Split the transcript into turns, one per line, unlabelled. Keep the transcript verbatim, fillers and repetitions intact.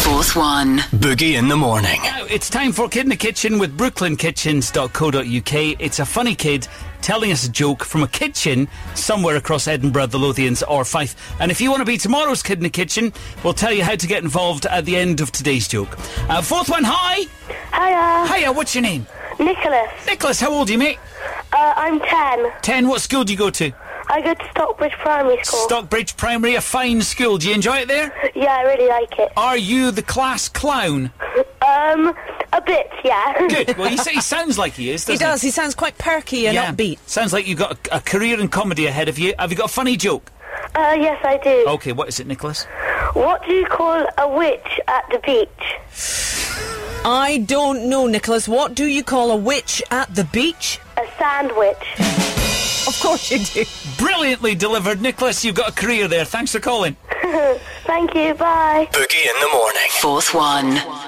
Fourth one.
Boogie in the morning.
Now, it's time for Kid in the Kitchen with brooklyn kitchens dot co dot uk. It's a funny kid telling us a joke from a kitchen somewhere across Edinburgh, the Lothians or Fife. And if you want to be tomorrow's Kid in the Kitchen, we'll tell you how to get involved at the end of today's joke. Uh, fourth one, hi!
Hiya.
Hiya, what's your name?
Nicholas.
Nicholas, how old are you, mate?
Uh, I'm ten.
ten, what school do you go to?
I go to Stockbridge Primary School.
Stockbridge Primary, a fine school. Do you enjoy it there?
Yeah, I really like it.
Are you the class clown?
Um, a bit, yeah.
Good. Well, he, he sounds like he is,
He
doesn't he?
does. He sounds quite perky and
Yeah.
upbeat.
Sounds like you've got a, a career in comedy ahead of you. Have you got a funny joke?
Uh, yes, I do.
Okay, what is it, Nicholas?
What do you call a witch at the beach?
I don't know, Nicholas. What do you call a witch at the beach?
A sandwich.
Of course you do.
Brilliantly delivered, Nicholas. You've got a career there. Thanks for calling.
Thank you, bye.
Boogie in the morning.
Fourth one.